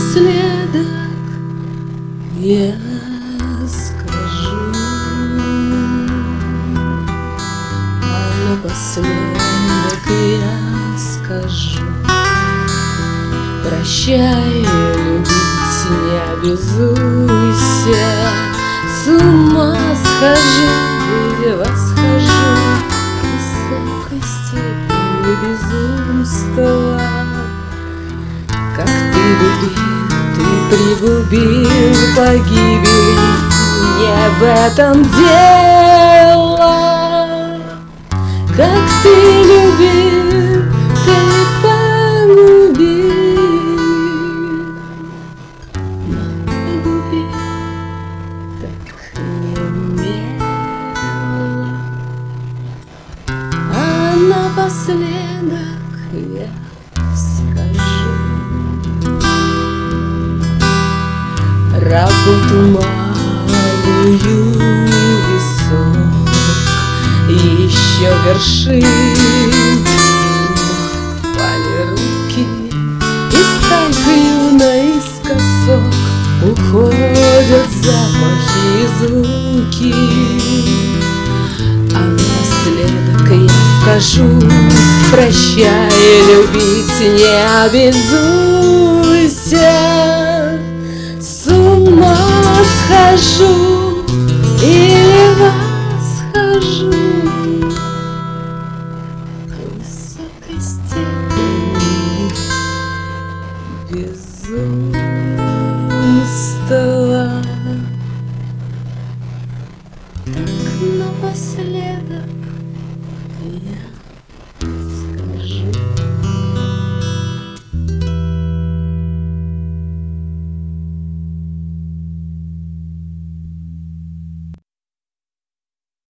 напоследок я скажу, напоследок я скажу: прощай, любить не обязуйся, с ума схожу или восхожу к высокой степени безумства. Как ты любил, ты пригубил погибель, не в этом дело. Как ты любил, ты погубил, но погубил так неумело. А напоследок я скажу: работу малую висок еще вершит, пали руки, и сталью наискосок уходят запахи и звуки. А напоследок я скажу: прощай, любить не обязуйся, с ума схожу или восхожу к высокой степени безумства. Так напоследок я